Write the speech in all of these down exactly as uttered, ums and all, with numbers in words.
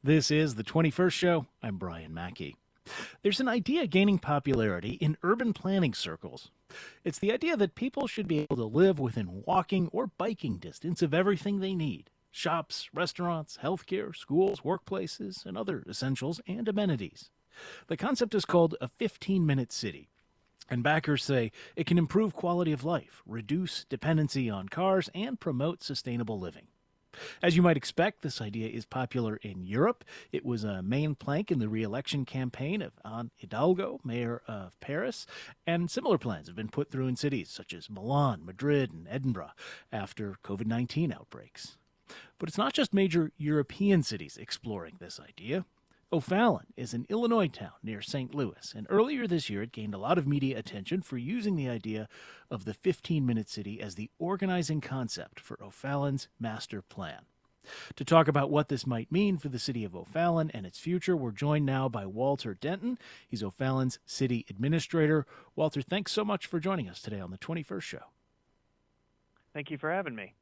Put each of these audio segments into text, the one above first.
This is the twenty-first show. I'm Brian Mackey. There's an idea gaining popularity in urban planning circles. It's the idea that people should be able to live within walking or biking distance of everything they need: shops, restaurants, healthcare, schools, workplaces, and other essentials and amenities. The concept is called a fifteen-minute city. And backers say it can improve quality of life, reduce dependency on cars, and promote sustainable living. As you might expect, this idea is popular in Europe. It was a main plank in the re-election campaign of Anne Hidalgo, mayor of Paris, and similar plans have been put through in cities such as Milan, Madrid, and Edinburgh after COVID nineteen outbreaks. But it's not just major European cities exploring this idea. O'Fallon is an Illinois town near Saint Louis, and earlier this year it gained a lot of media attention for using the idea of the fifteen-minute city as the organizing concept for O'Fallon's master plan. To talk about what this might mean for the city of O'Fallon and its future, we're joined now by Walter Denton. He's O'Fallon's city administrator. Walter, thanks so much for joining us today on the twenty-first show. Thank you for having me.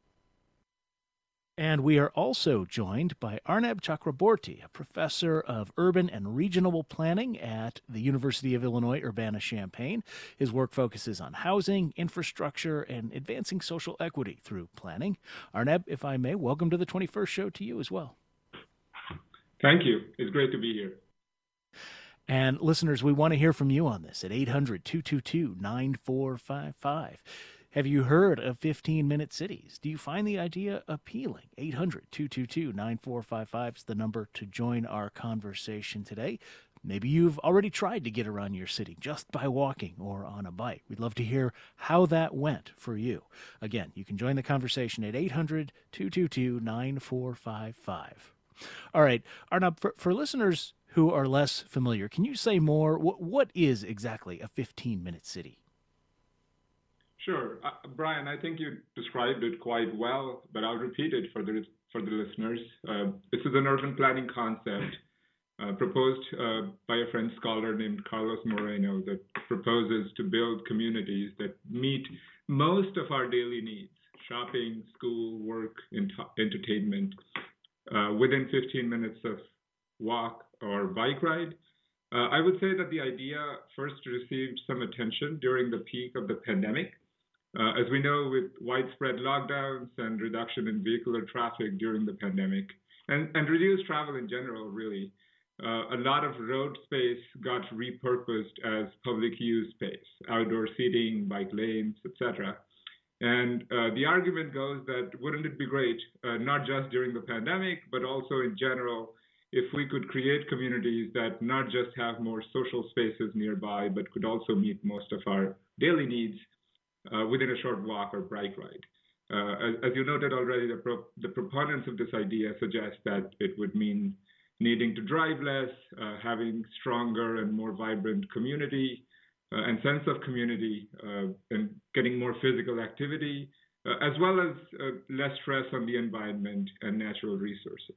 And we are also joined by Arnab Chakraborty, a professor of urban and regional planning at the University of Illinois Urbana-Champaign. His work focuses on housing, infrastructure, and advancing social equity through planning. Arnab, if I may, welcome to the twenty-first show to you as well. Thank you. It's great to be here. And listeners, we want to hear from you on this at eight hundred, two two two, nine four five five. Have you heard of fifteen-minute cities? Do you find the idea appealing? eight hundred, two two two, nine four five five is the number to join our conversation today. Maybe you've already tried to get around your city just by walking or on a bike. We'd love to hear how that went for you. Again, you can join the conversation at eight hundred, two two two, nine four five five. All right, Arnab, for, for listeners who are less familiar, can you say more? What, what is exactly a fifteen-minute city? Sure. Uh, Brian, I think you described it quite well, but I'll repeat it for the for the listeners. Uh, this is an urban planning concept uh, proposed uh, by a French scholar named Carlos Moreno that proposes to build communities that meet most of our daily needs: shopping, school, work, ent- entertainment, uh, within fifteen minutes of walk or bike ride. Uh, I would say that the idea first received some attention during the peak of the pandemic. Uh, as we know, with widespread lockdowns and reduction in vehicular traffic during the pandemic, and, and reduced travel in general, really, uh, a lot of road space got repurposed as public use space: outdoor seating, bike lanes, et cetera. And uh, the argument goes that wouldn't it be great, uh, not just during the pandemic, but also in general, if we could create communities that not just have more social spaces nearby, but could also meet most of our daily needs Uh, within a short walk or bike ride. Uh, as, as you noted already, the, pro- the proponents of this idea suggest that it would mean needing to drive less, uh, having stronger and more vibrant community uh, and sense of community, uh, and getting more physical activity, uh, as well as uh, less stress on the environment and natural resources.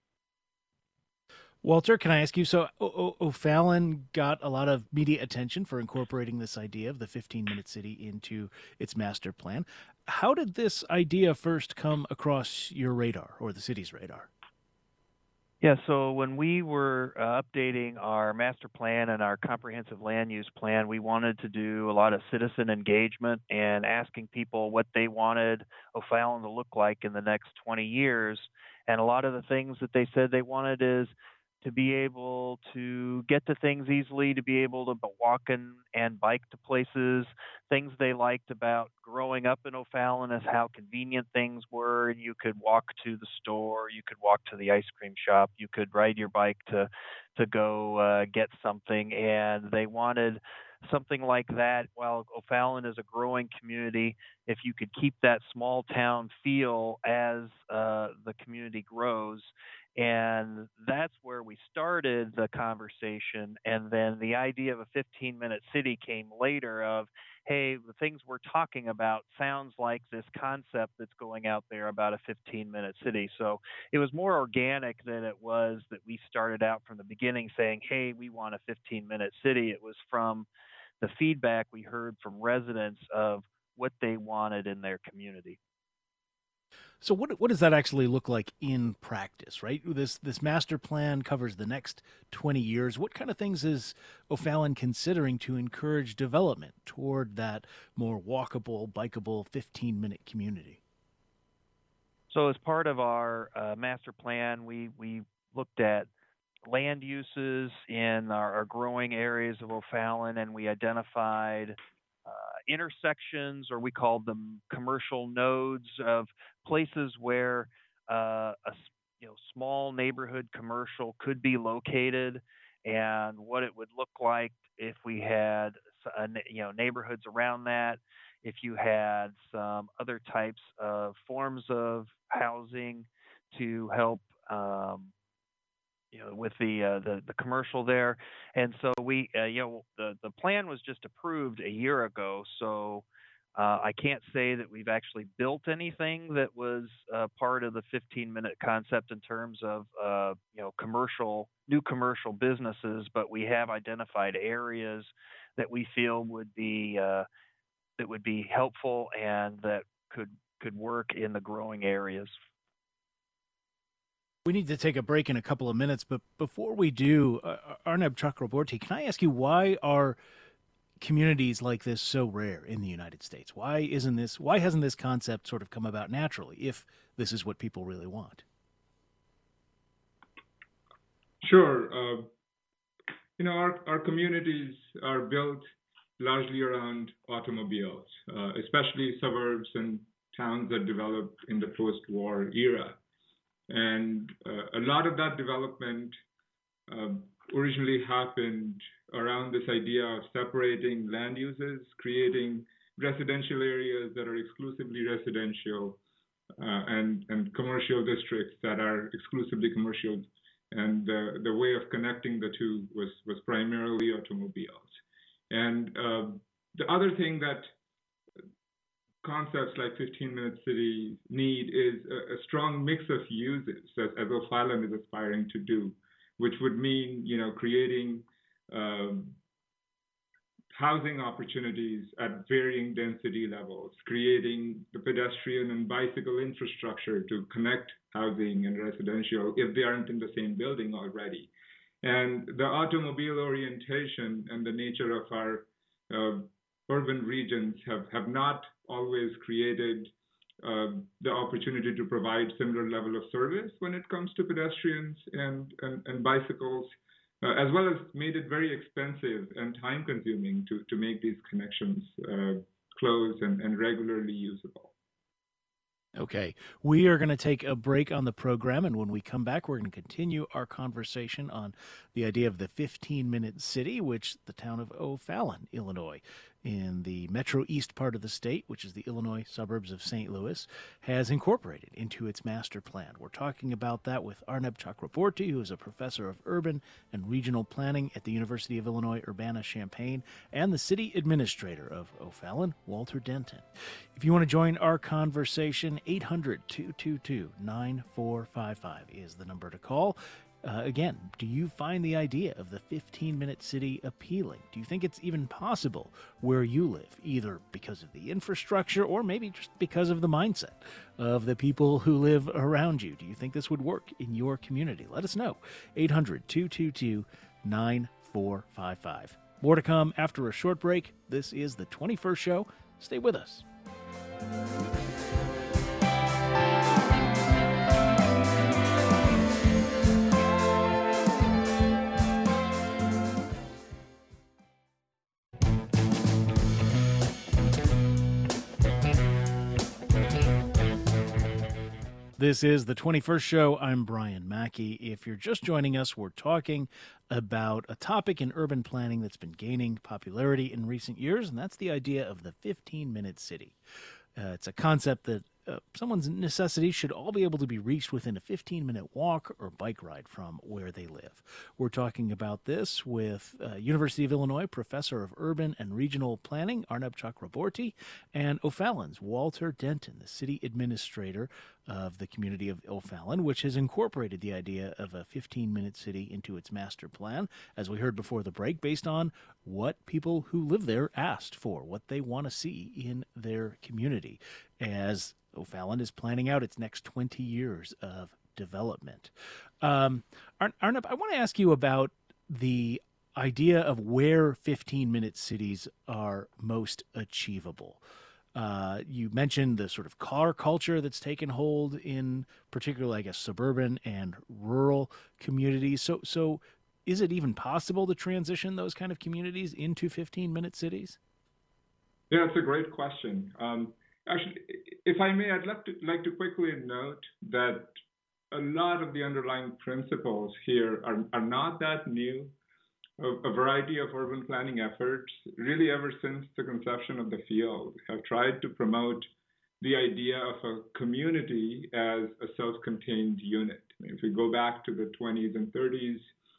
Walter, can I ask you, so o- o- O'Fallon got a lot of media attention for incorporating this idea of the fifteen-minute city into its master plan. How did this idea first come across your radar or the city's radar? Yeah, so when we were uh, updating our master plan and our comprehensive land use plan, we wanted to do a lot of citizen engagement and asking people what they wanted O'Fallon to look like in the next twenty years. And a lot of the things that they said they wanted is to be able to get to things easily, to be able to walk and, and bike to places. Things they liked about growing up in O'Fallon is how convenient things were. You could walk to the store, you could walk to the ice cream shop, you could ride your bike to to go uh, get something. And they wanted something like that. While O'Fallon is a growing community, if you could keep that small town feel as uh, the community grows. And that's where we started the conversation. And then the idea of a fifteen-minute city came later of, hey, the things we're talking about sounds like this concept that's going out there about a fifteen-minute city. So it was more organic than it was that we started out from the beginning saying, hey, we want a fifteen-minute city. It was from the feedback we heard from residents of what they wanted in their community. So what what does that actually look like in practice, right? This this master plan covers the next twenty years. What kind of things is O'Fallon considering to encourage development toward that more walkable, bikeable fifteen-minute community? So as part of our uh, master plan, we, we looked at land uses in our, our growing areas of O'Fallon, and we identified uh, intersections, or we called them commercial nodes, of places where uh, a you know small neighborhood commercial could be located, and what it would look like if we had uh, you know neighborhoods around that. If you had some other types of forms of housing to help um, you know, with the, uh, the the commercial there, and so we, uh, you know, the the plan was just approved a year ago. So uh, I can't say that we've actually built anything that was uh, part of the fifteen-minute concept in terms of, uh, you know, commercial new commercial businesses, but we have identified areas that we feel would be uh, that would be helpful and that could could work in the growing areas. We need to take a break in a couple of minutes, but before we do, uh, Arnab Chakraborty, can I ask you, why are communities like this so rare in the United States? Why isn't this? Why hasn't this concept sort of come about naturally, if this is what people really want? Sure. Uh, you know, our, our communities are built largely around automobiles, uh, especially suburbs and towns that developed in the post-war era. And uh, a lot of that development uh, originally happened around this idea of separating land uses, creating residential areas that are exclusively residential, uh, and, and commercial districts that are exclusively commercial. And uh, the way of connecting the two was, was primarily automobiles. And uh, the other thing that concepts like fifteen-minute city need is a, a strong mix of uses, as, as O'Fallon is aspiring to do, which would mean, you know, creating um, housing opportunities at varying density levels, creating the pedestrian and bicycle infrastructure to connect housing and residential if they aren't in the same building already. And the automobile orientation and the nature of our uh, urban regions have, have not always created uh, the opportunity to provide similar level of service when it comes to pedestrians and, and, and bicycles, uh, as well as made it very expensive and time consuming to, to make these connections uh, close and, and regularly usable. Okay, we are going to take a break on the program, and when we come back, we're going to continue our conversation on the idea of the fifteen-minute city, which the town of O'Fallon, Illinois, in the metro east part of the state, which is the Illinois suburbs of Saint Louis, has incorporated into its master plan. We're talking about that with Arnab Chakraborty, who is a professor of urban and regional planning at the University of Illinois Urbana-Champaign, and the city administrator of O'Fallon, Walter Denton. If you want to join our conversation, eight hundred, two two two, nine four five five is the number to call. Uh, again, do you find the idea of the fifteen-minute city appealing? Do you think it's even possible where you live, either because of the infrastructure or maybe just because of the mindset of the people who live around you? Do you think this would work in your community? Let us know. eight hundred, two two two, nine four five five. More to come after a short break. This is the twenty-first Show. Stay with us. This is the twenty-first Show. I'm Brian Mackey. If you're just joining us, we're talking about a topic in urban planning that's been gaining popularity in recent years, and that's the idea of the fifteen-minute city. Uh, it's a concept that uh, someone's necessities should all be able to be reached within a fifteen-minute walk or bike ride from where they live. We're talking about this with uh, University of Illinois professor of urban and regional planning, Arnab Chakraborty, and O'Fallon's Walter Denton, the city administrator of the community of O'Fallon, which has incorporated the idea of a fifteen-minute city into its master plan, as we heard before the break, based on what people who live there asked for, what they want to see in their community. as O'Fallon is planning out its next twenty years of development. Um, Arnab, I want to ask you about the idea of where fifteen-minute cities are most achievable. Uh, you mentioned the sort of car culture that's taken hold in particularly, I guess, suburban and rural communities. So, so is it even possible to transition those kind of communities into fifteen-minute cities? Yeah, it's a great question. Um, actually, if I may, I'd like to, like to quickly note that a lot of the underlying principles here are, are not that new. A, a variety of urban planning efforts, really ever since the conception of the field, have tried to promote the idea of a community as a self-contained unit. If we go back to the twenties and thirties,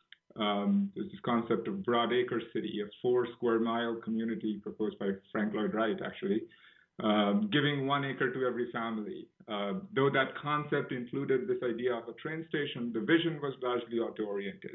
um, there's this concept of broad acre city, a four square mile community proposed by Frank Lloyd Wright, actually, um, giving one acre to every family. Uh, though that concept included this idea of a train station, the vision was largely auto-oriented.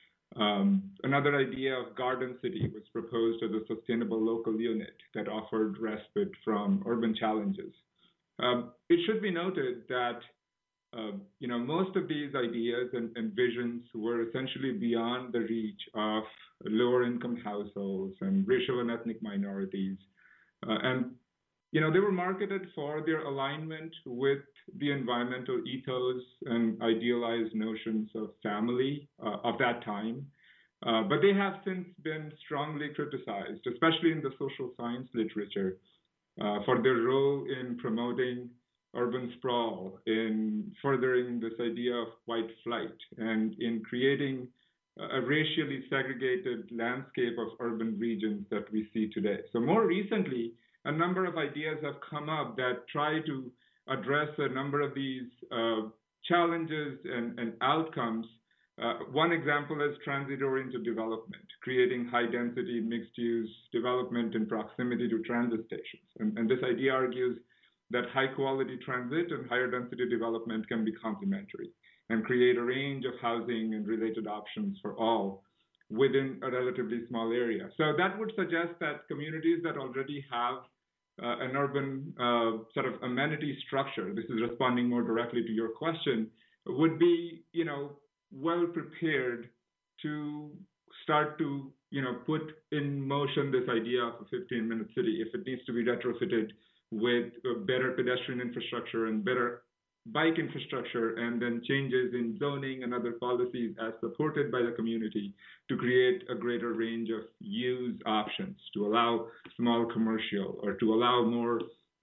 Um, another idea of garden city was proposed as a sustainable local unit that offered respite from urban challenges. Um, it should be noted that uh, you know, most of these ideas and, and visions were essentially beyond the reach of lower income households and racial and ethnic minorities. Uh, and you know, they were marketed for their alignment with the environmental ethos and idealized notions of family uh, of that time. Uh, but they have since been strongly criticized, especially in the social science literature, uh, for their role in promoting urban sprawl, in furthering this idea of white flight, and in creating a racially segregated landscape of urban regions that we see today. So more recently, a number of ideas have come up that try to address a number of these uh, challenges and, and outcomes. Uh, one example is transit-oriented development, creating high-density mixed-use development in proximity to transit stations. And, and this idea argues that high-quality transit and higher-density development can be complementary and create a range of housing and related options for all within a relatively small area. So that would suggest that communities that already have Uh, an urban uh, sort of amenity structure, this is responding more directly to your question, would be, you know, well prepared to start to, you know, put in motion this idea of a fifteen-minute city if it needs to be retrofitted with better pedestrian infrastructure and better bike infrastructure, and then changes in zoning and other policies as supported by the community to create a greater range of use options, to allow small commercial or to allow more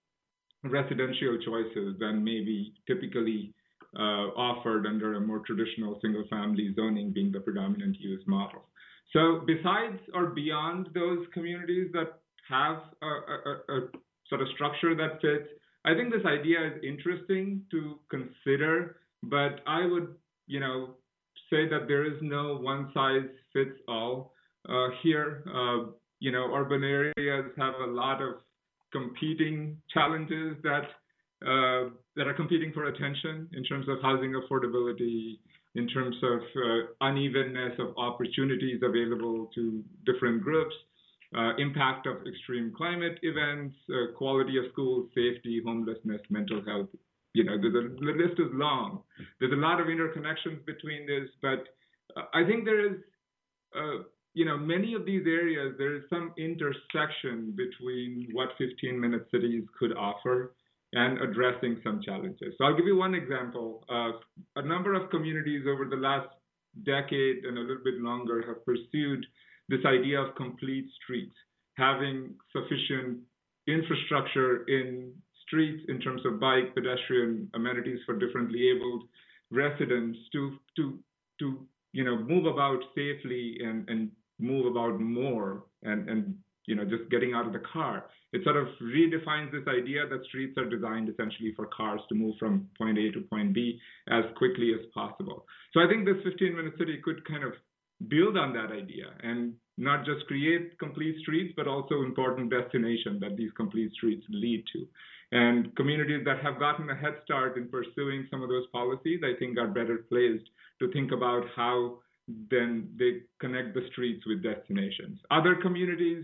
residential choices than maybe typically uh, offered under a more traditional single-family zoning being the predominant use model. So besides or beyond those communities that have a, a, a sort of structure that fits, I think this idea is interesting to consider, but I would, you know, say that there is no one size fits all uh, here. Uh, you know, urban areas have a lot of competing challenges that uh, that are competing for attention in terms of housing affordability, in terms of uh, unevenness of opportunities available to different groups. Uh, impact of extreme climate events, uh, quality of schools, safety, homelessness, mental health. You know, the, the list is long. There's a lot of interconnections between this, but uh, I think there is, uh, you know, many of these areas, there is some intersection between what fifteen-minute cities could offer and addressing some challenges. So I'll give you one example. Uh, a number of communities over the last decade and a little bit longer have pursued this idea of complete streets, having sufficient infrastructure in streets in terms of bike, pedestrian amenities for differently abled residents to to to you know move about safely and and move about more and and you know just getting out of the car. It sort of redefines this idea that streets are designed essentially for cars to move from point A to point B as quickly as possible. So I think this fifteen-minute city could kind of build on that idea and not just create complete streets, but also important destination that these complete streets lead to. And communities that have gotten a head start in pursuing some of those policies, I think are better placed to think about how then they connect the streets with destinations. Other communities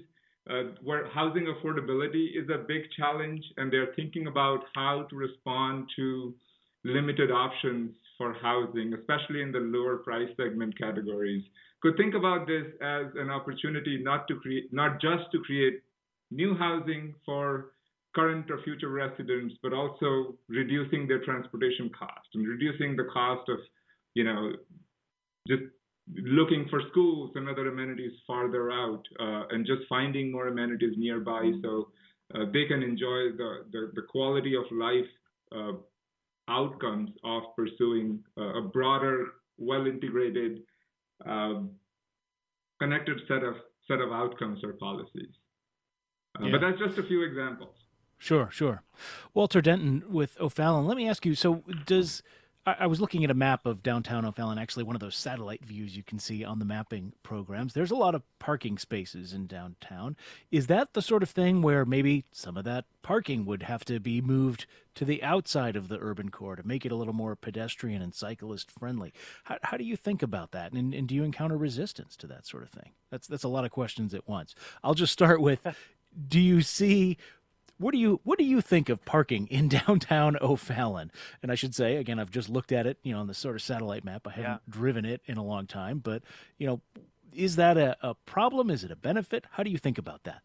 uh, where housing affordability is a big challenge, and they're thinking about how to respond to limited options for housing, especially in the lower price segment categories. Could think about this as an opportunity not to create, not just to create new housing for current or future residents, but also reducing their transportation cost and reducing the cost of, you know, just looking for schools and other amenities farther out, uh, and just finding more amenities nearby so uh, they can enjoy the, the, the quality of life uh, outcomes of pursuing uh, a broader, well-integrated, uh, connected set of set of outcomes or policies. Uh, Yeah. But that's just a few examples. Sure, sure. Walter Denton with O'Fallon. Let me ask you, so does, I, I was looking at a map of downtown O'Fallon, actually one of those satellite views you can see on the mapping programs. There's a lot of parking spaces in downtown. Is that the sort of thing where maybe some of that parking would have to be moved to the outside of the urban core to make it a little more pedestrian and cyclist friendly? How, how do you think about that? And, and do you encounter resistance to that sort of thing? That's, that's a lot of questions at once. I'll just start with, do you see... What do you what do you think of parking in downtown O'Fallon? And I should say, again, I've just looked at it, you know, on the sort of satellite map. I haven't Yeah. driven it in a long time, but, you know, is that a, a problem? Is it a benefit? How do you think about that?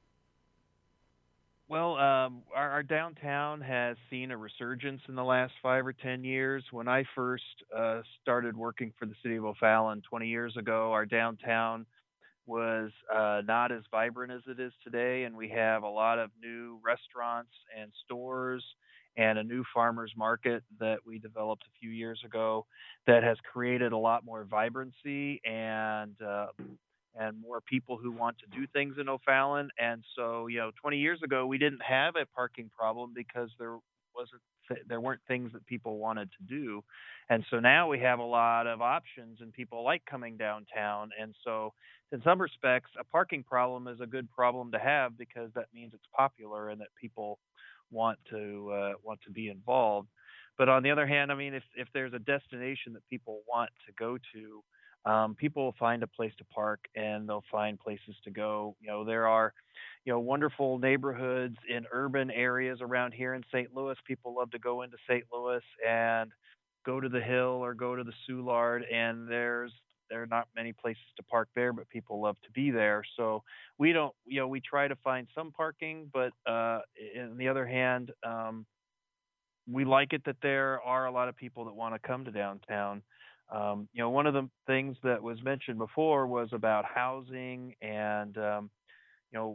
Well, um, our, our downtown has seen a resurgence in the last five or ten years. When I first uh, started working for the city of O'Fallon twenty years ago, our downtown was uh, not as vibrant as it is today, and we have a lot of new restaurants and stores and a new farmers market that we developed a few years ago that has created a lot more vibrancy and uh, and more people who want to do things in O'Fallon. And so, you know, twenty years ago we didn't have a parking problem because there wasn't there weren't things that people wanted to do. And so now we have a lot of options and people like coming downtown. And so in some respects, a parking problem is a good problem to have because that means it's popular and that people want to uh, want to be involved. But on the other hand, I mean, if if there's a destination that people want to go to, um, people will find a place to park and they'll find places to go. You know, there are, you know, wonderful neighborhoods in urban areas around here in Saint Louis. People love to go into Saint Louis and go to the Hill or go to the Soulard, and there's there are not many places to park there, but people love to be there. So we don't, you know, we try to find some parking, but uh, on the other hand, um, we like it that there are a lot of people that want to come to downtown. Um, you know, one of the things that was mentioned before was about housing, and um, you know,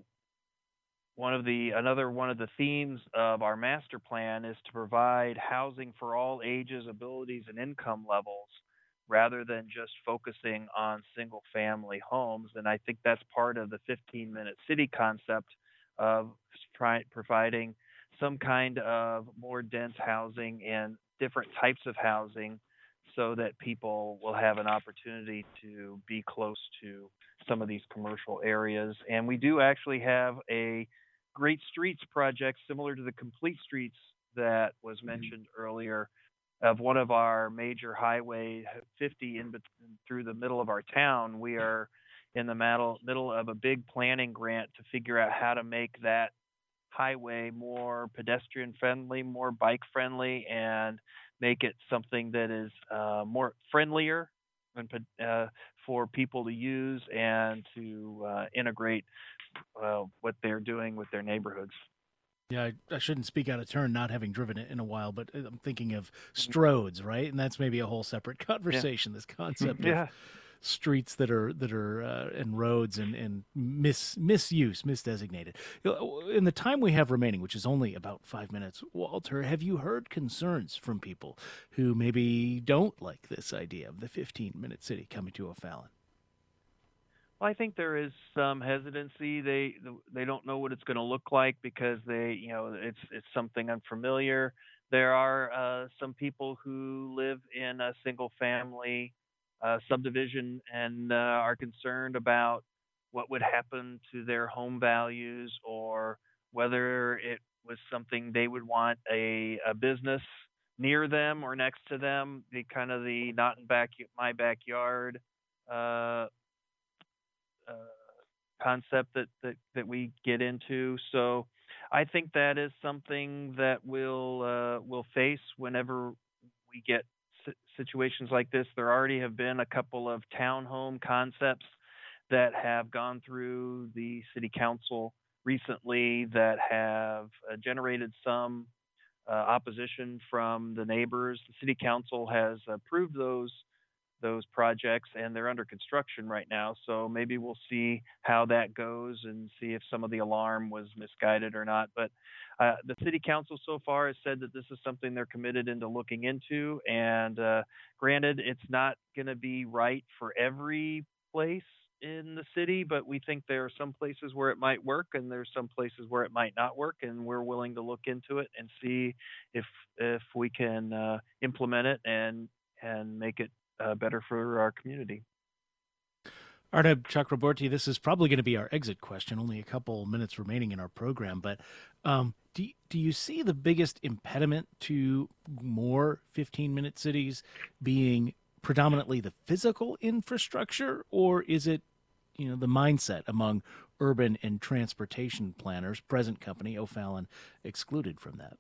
one of the another one of the themes of our master plan is to provide housing for all ages, abilities, and income levels, rather than just focusing on single family homes. And I think that's part of the fifteen minute city concept of try, providing some kind of more dense housing and different types of housing so that people will have an opportunity to be close to some of these commercial areas. And we do actually have a Great Streets project similar to the Complete Streets that was mentioned earlier, of one of our major highway fifty in bet- through the middle of our town. We are in the middle middle of a big planning grant to figure out how to make that highway more pedestrian friendly, more bike friendly, and make it something that is uh, more friendlier and uh, for people to use and to uh, integrate uh, what they're doing with their neighborhoods. Yeah, I, I shouldn't speak out of turn not having driven it in a while, but I'm thinking of Strodes, right? And that's maybe a whole separate conversation, yeah. This concept yeah. of streets that are that are uh, and roads and and mis misuse, misdesignated. In the time we have remaining, which is only about five minutes, Walter, have you heard concerns from people who maybe don't like this idea of the fifteen minute city coming to O'Fallon? Well, I think there is some hesitancy. They they don't know what it's going to look like because they, you know, it's it's something unfamiliar. There are uh, some people who live in a single family uh, subdivision and uh, are concerned about what would happen to their home values, or whether it was something they would want a, a business near them or next to them. The kind of the not in back my backyard Uh, uh, concept that, that, that we get into. So I think that is something that we'll, uh, we'll face whenever we get situations like this. There already have been a couple of townhome concepts that have gone through the city council recently that have uh, generated some uh, opposition from the neighbors. The city council has approved those those projects, and they're under construction right now. So maybe we'll see how that goes and see if some of the alarm was misguided or not. But uh, the city council so far has said that this is something they're committed into looking into. And uh, granted, it's not going to be right for every place in the city, but we think there are some places where it might work and there's some places where it might not work, and we're willing to look into it and see if if we can uh, implement it and and make it uh, better for our community. Arnab Chakraborty, this is probably going to be our exit question, only a couple minutes remaining in our program, but um, do, do you see the biggest impediment to more fifteen-minute cities being predominantly the physical infrastructure, or is it, you know, the mindset among urban and transportation planners, present company O'Fallon excluded from that?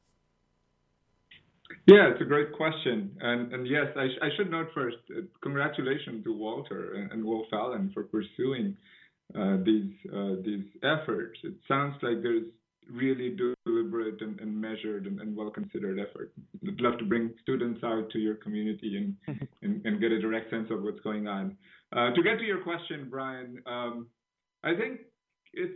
Yeah, it's a great question. And, and yes, I, sh- I should note first, uh, congratulations to Walter and, and O'Fallon for pursuing uh, these uh, these efforts. It sounds like there's really deliberate and, and measured and, and well-considered effort. I'd love to bring students out to your community and, and, and get a direct sense of what's going on. Uh, to get to your question, Brian, um, I think it's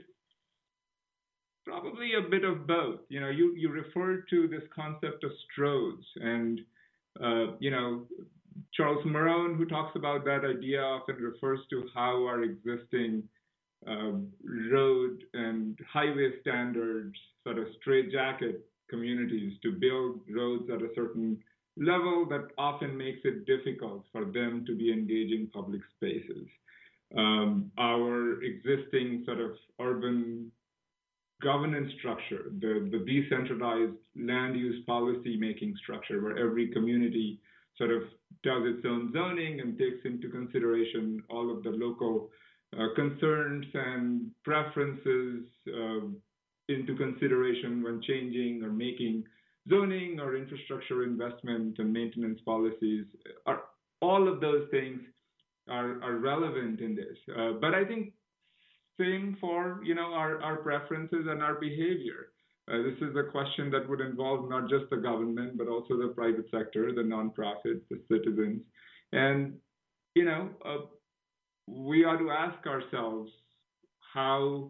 probably a bit of both. You know, you, you referred to this concept of stroads, and, uh, you know, Charles Marohn, who talks about that idea, often refers to how our existing Uh, road and highway standards sort of straitjacket communities to build roads at a certain level that often makes it difficult for them to be engaging public spaces. Um, our existing sort of urban governance structure, the, the decentralized land use policy making structure, where every community sort of does its own zoning and takes into consideration all of the local Uh, concerns and preferences uh, into consideration when changing or making zoning or infrastructure investment and maintenance policies. Are, all of those things are, are relevant in this. Uh, but I think same for, you know, our, our preferences and our behavior. Uh, this is a question that would involve not just the government, but also the private sector, the nonprofits, the citizens. And, you know, uh, we ought to ask ourselves how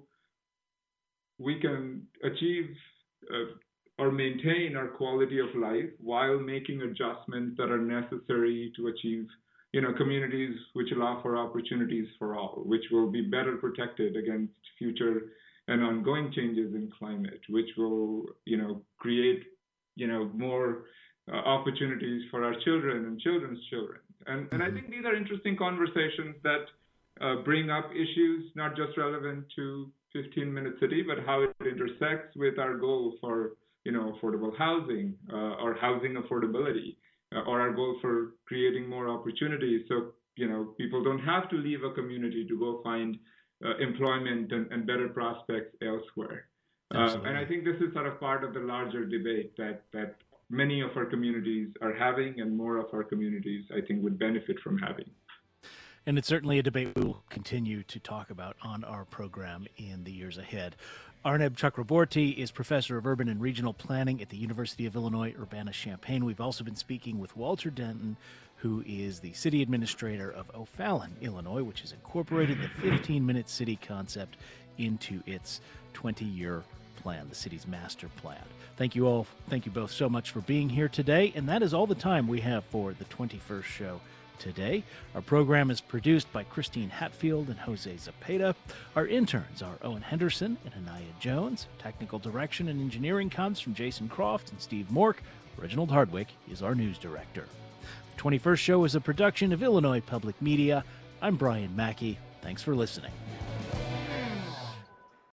we can achieve uh, or maintain our quality of life while making adjustments that are necessary to achieve, you know, communities which allow for opportunities for all, which will be better protected against future and ongoing changes in climate, which will, you know, create, you know, more uh, opportunities for our children and children's children. And, and I think these are interesting conversations that Uh, bring up issues not just relevant to fifteen-minute city, but how it intersects with our goal for, you know, affordable housing uh, or housing affordability, uh, or our goal for creating more opportunities so, you know, people don't have to leave a community to go find uh, employment and, and better prospects elsewhere. Uh, and I think this is sort of part of the larger debate that, that many of our communities are having, and more of our communities, I think, would benefit from having. And it's certainly a debate we will continue to talk about on our program in the years ahead. Arnab Chakraborty is professor of urban and regional planning at the University of Illinois Urbana-Champaign. We've also been speaking with Walter Denton, who is the city administrator of O'Fallon, Illinois, which has incorporated the fifteen-minute city concept into its twenty-year plan, the city's master plan. Thank you all. Thank you both so much for being here today. And that is all the time we have for the twenty-first show today. Our program is produced by Christine Hatfield and Jose Zapata. Our interns are Owen Henderson and Anaya Jones. Technical direction and engineering comes from Jason Croft and Steve Mork. Reginald Hardwick is our news director. The twenty-first show is a production of Illinois Public Media. I'm Brian Mackey. Thanks for listening.